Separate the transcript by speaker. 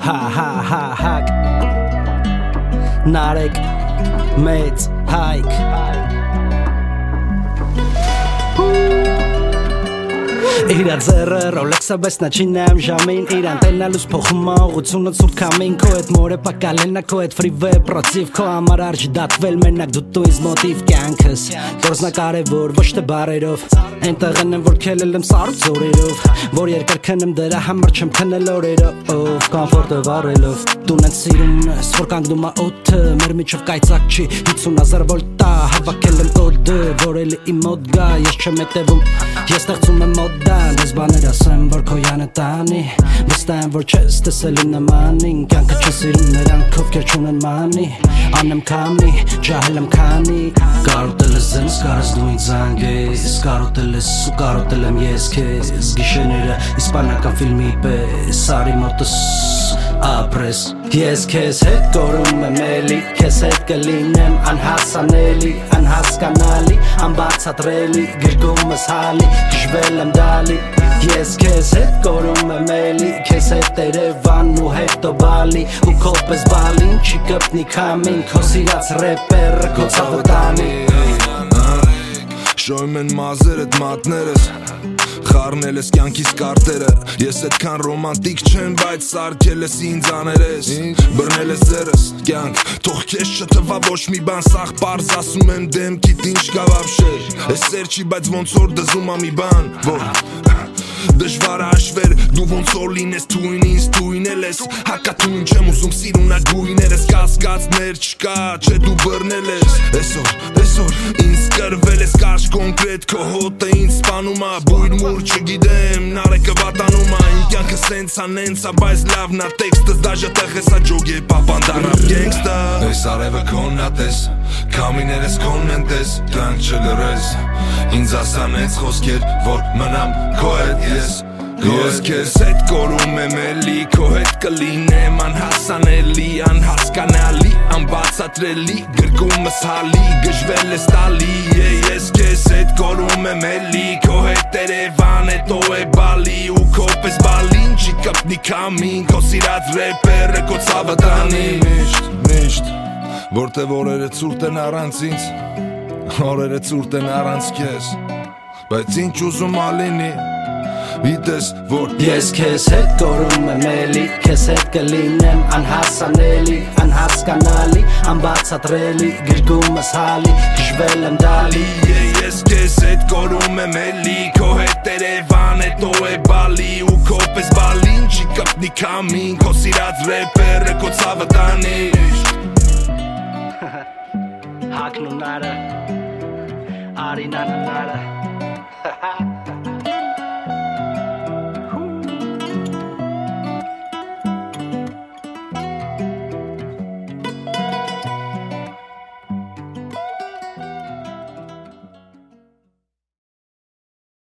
Speaker 1: Հակ Նարեկ մեծ հայք Իրա ձերը Rolex-ը բեսնա չի նայում ժամին Իրան տենալուս փոխում աղությունը ծուրտ կամին Քո հետ մորը պակալենա քո հետ ֆրիվե պրոցիվ Քո համար արժ դատվել մենակ դու տու ինձ մոտիվ կյանքս Որսնա կարևոր ոչ թե բարերով Ենտեղ են որ քելել եմ սարուց օրերով Որ երկար քնեմ դրա համար չեմ քնել օրերով Կամֆորտը վարելով Տուն են սիրում ես որ կանգնում ա օդը Մեր միջով կայծակ չի 50,000 վոլտա Հավաքել եմ կոդը որ էլի իմ մոտ գա Ես չեմ հետևում Ես ստեղծում եմ մոդան Ես բաներ ասեմ որ քո յանը տանի Վստահ եմ որ չես տեսել իմ նմանին Կյանքը չի սիրում նրանք ովքեր չունեն մանի Անեմ քամի, ջահել եմ քանի Կարոտել ես ինձ, կարս դու ինձ անգես Կարոտել ես ու կարոտել եմ ես քեզ Գիշերները իսպանական ֆիլմի պես Արի մոտս ապրես Ես քեզ հետ կորում եմ էլի Քեզ հետ կլինեմ անհասանելի Անհասկանալի, անբացատրելի Գրգումս հալի, գժվել եմ դալի Ես քեզ հետ կորում եմ էլի Քեզ հետ Երևան ու հետո բալի Ու քո պես բալին չի կպնի քամին Քո սիրած ռեպերը քո ցավը տանի
Speaker 2: Շոյում են մազերդ մատներս Խառնել ես կյանքիս կարտերը Ես այդքան ռոմանտիկ չեմ, բայց սարքել ես ինձ աներես Բռնել ես ձերս, կյանք, թող քեզ չթվա ոչ մի բան Սաղ պարզ ասում եմ դեմքիդ ինչ կա վաբշե Ես սեր չի, բայց ոնց որ դզում ա մի բան Որ Դժվար աշվեր, դու ոնց որ լինես թույն ինձ թույնել ես Հակատույն չեմ ուզում սիրունագույներս Կասկածներ չկա, չէ դու բռնել ես Այսօր ինձ կրվել ես կարճ կոնկրետ Քո հոտը ինձ սպանում ա, բույր մուր չգիտեմ Նարեկը վատանում ա, իմ կյանքը սենց ա նենց ա Բայց լավն ա տեքստս, դաժը տեղ եսա ջոգ է պապանդան ռապ գենգստա Այս արևը քոնն ա տես, քամիներս քոնն են տես Կյանք չլրես, ինձ ասանեց խոսքեր, որ մնամ քո հետ Ես քեզ հետ կորում եմ էլի Քո հետ կլինեմ անհասանելի Անհասկանալի, անբացատրելի Գրգումս հալի, գժվել ես տալի Ես քեզ հետ կորում եմ էլի Քո հետ Երևան հետո է բալի Ու քո պես բալին չի կպնի քամին Քո սիրած ռեպերը քո ցավը տանի Միշտ, որտև օրերը ցուրտ են առանց ինձ Օրերը ցուրտ են առանց քեզ Բայց ինչ ուզում ա լինի Վիտես որ
Speaker 1: Ես քեզ հետ կորում եմ էլի Քեզ հետ կլինեմ անհասանելի Անհասկանալի, անբացատրելի Գրգումս հալի, գժվել եմ դալի
Speaker 2: Ես քեզ հետ կորում եմ էլի Քո հետ Երևան հետո է բալի Ու քո պես բալին չի կպնի քամին Քո սիրած ռեպերը քո ցավը տանի
Speaker 1: Հակն ու նարը Արինան ու նարը